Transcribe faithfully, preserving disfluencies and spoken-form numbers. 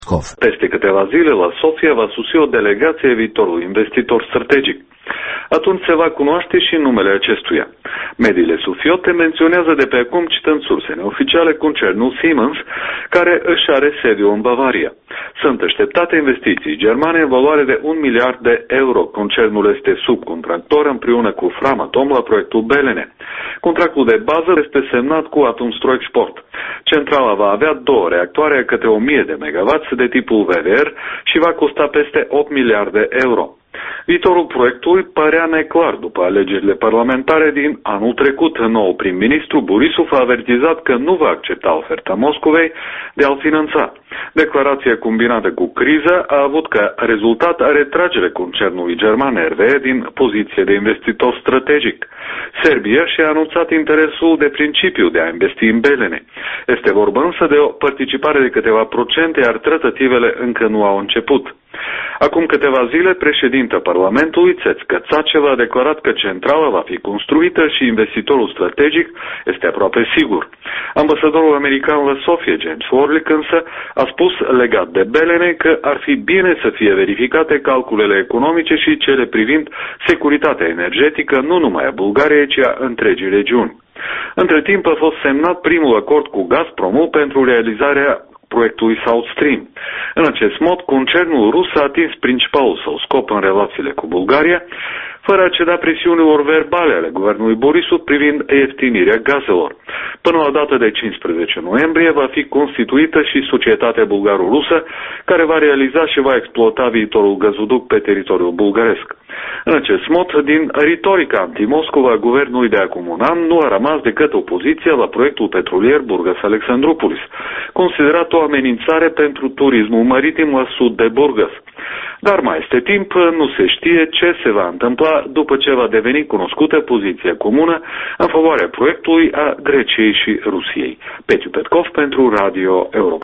Peste câteva zile, la Sofia va sosi o delegație viitorului investitor strategic. Atunci se va cunoaște și numele acestuia. Mediile sufiote menționează de pe acum, citând surse neoficiale, concernul Siemens, care își are sediul în Bavaria. Sunt așteptate investiții germane în valoare de un miliard de euro. Concernul este subcontractor împreună cu Framatome la proiectul Belene. Contractul de bază este semnat cu Atomstroexport. Centrala va avea două reactoare câte o mie de megawatt de tipul V V R și va costa peste opt miliarde de euro. Viitorul proiectului părea neclar după alegerile parlamentare din anul trecut. Nou prim-ministru Borisov a avertizat că nu va accepta oferta Moscovei de a-l finanța. Declarația combinată cu criza a avut ca rezultat retragerea concernului german R W E din poziție de investitor strategic. Serbia și-a anunțat interesul de principiu de a investi în Belene. Este vorba însă de o participare de câteva procente, iar tratativele încă nu au început. Acum câteva zile, președinta Parlamentului, Țețcă Țaceva, a declarat că centrala va fi construită și investitorul strategic este aproape sigur. Ambasadorul american la Sofia, James Warlick, însă, a spus legat de Belene că ar fi bine să fie verificate calculele economice și cele privind securitatea energetică, nu numai a Bulgariei, ci a întregii regiuni. Între timp a fost semnat primul acord cu Gazpromul pentru realizarea proiectului South Stream. În acest mod, concernul rus a atins principalul său scop în relațiile cu Bulgaria, fără a ceda presiunilor verbale ale guvernului Borisov privind ieftinirea gazelor. Până la data de cincisprezece noiembrie va fi constituită și societatea bulgaro-rusă, care va realiza și va exploata viitorul gazoduct pe teritoriul bulgaresc. În acest mod, din retorica anti-Moscova a guvernului de acum un an, nu a rămas decât opoziția la proiectul petrolier Burgas-Alexandroupolis, considerat o amenințare pentru turismul maritim la sud de Burgas. Dar mai este timp, nu se știe ce se va întâmpla după ce va deveni cunoscută poziția comună în favoarea proiectului a Greciei și Rusiei. Petiu Petkov pentru Radio Europa.